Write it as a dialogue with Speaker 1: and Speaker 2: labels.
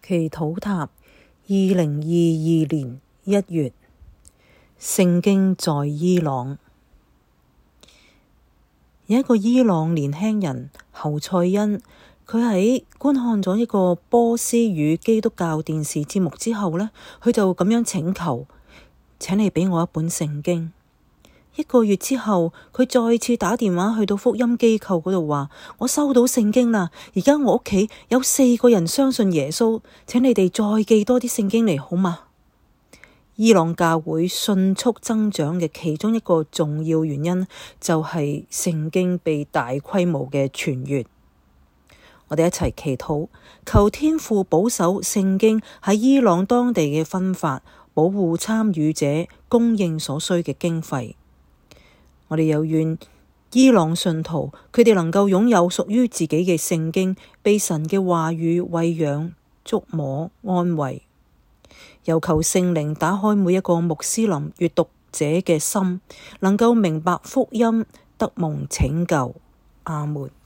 Speaker 1: 祈禱塔2022年1月，聖經在伊朗。有一個伊朗年輕人侯賽因，佢喺觀看咗一個波斯語基督教電視節目之後呢，佢就咁樣請求，請你畀我一本聖經。1個月之後，佢再次打電話去到福音機構嗰度話：我收到聖經啦，而家我屋企有4個人相信耶穌，請你哋再寄多啲聖經嚟好嗎？伊朗教會迅速增長嘅其中一個重要原因就係聖經被大規模嘅傳閱。我哋一齊祈禱，求天父保守聖經喺伊朗當地嘅分發，保護參與者，供應所需嘅經費。我哋又願伊朗信徒佢哋能夠擁有屬於自己嘅聖經，被神嘅話語餵養、觸摸、安慰。又求聖靈打開每一個穆斯林閱讀者嘅心，能夠明白福音，得蒙拯救。阿門。